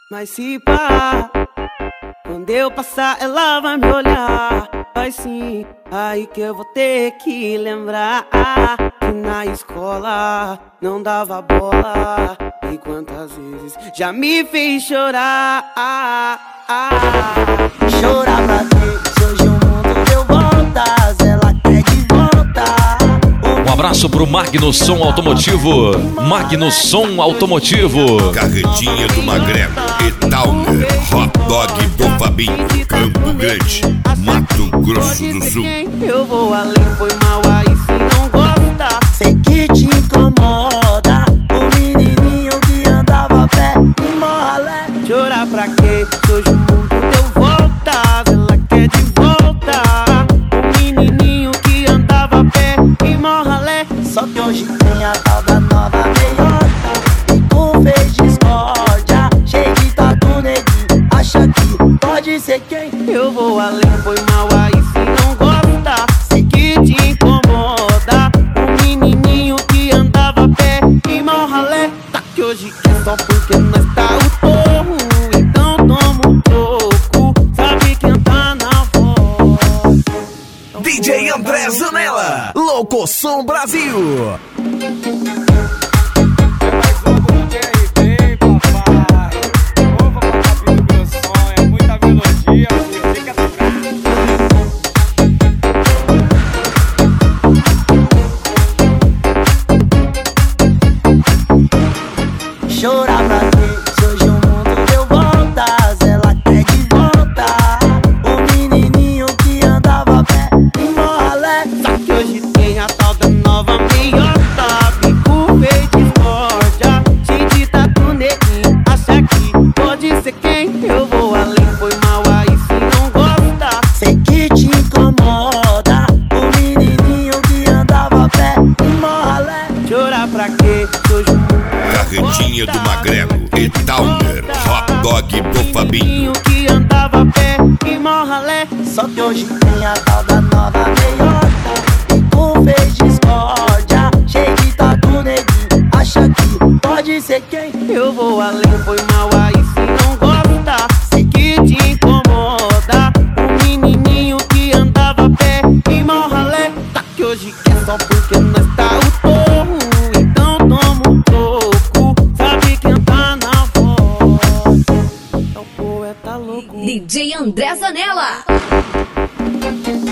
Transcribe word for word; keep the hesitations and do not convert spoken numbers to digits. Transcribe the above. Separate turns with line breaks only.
Mas se pá, quando eu passar ela vai me olhar. Vai sim, aí que eu vou ter que lembrar que na escola não dava bola. E quantas vezes já me fez chorar.
Chorar pra quê? Se hoje o mundo deu voltas, ela quer de volta.
Um abraço pro Magno Som Automotivo. Magno Som Automotivo.
Carretinha do Magrelo e Towner. Hot Dog do Fabinho. Campo Grande, Mato Grosso do Sul.
Eu vou além, foi mal aí se não gosta.
Sei que te incomoda o menininho que andava a pé e morralé.
Chorar pra quê? Hoje o mundo deu voltas, ela quer de volta. O menininho que andava a pé e morralé.
Só que hoje tem a tal da nova meiota, e com fez discórdia, cheio de tatu neguinho. Acha que pode ser quem?
Eu vou além, foi mal aí se não gosta. Sei que te incomoda o menininho que andava a pé e morralé. Tá que hoje é só porque nós tá o torro. Então toma um pouco, sabe quem tá na voz.
D J André Zanella, Locoção Brasil.
Chorar pra quê? Se hoje o mundo deu voltas, ela quer de volta. O menininho que andava a pé e morralé.
Só que hoje tem a tal da nova meiota, bico feio de discórdia, cheio de tatu neguinho. Acha que pode ser quem? Eu vou além, foi mal aí se não gosta.
Sei que te incomoda o menininho que andava a pé e morralé.
Chorar pra quê? Hoje o mundo
Carretinha do Magrelo e Towner. Hot Dog do Fabinho.
que andava a pé e morralé.
Só que hoje tem a tal da nova meiota, e com fez discórdia, cheio de tatu neguinho. Acha que pode ser quem?
Eu vou além, foi mal aí se não gosta. Sei que te incomoda o menininho que andava a pé e morralé. Tá que hoje é só porque nós tá o torro. Então toma um pouco, sabe quem tá na voz. É o poeta louco
D J André Zanella.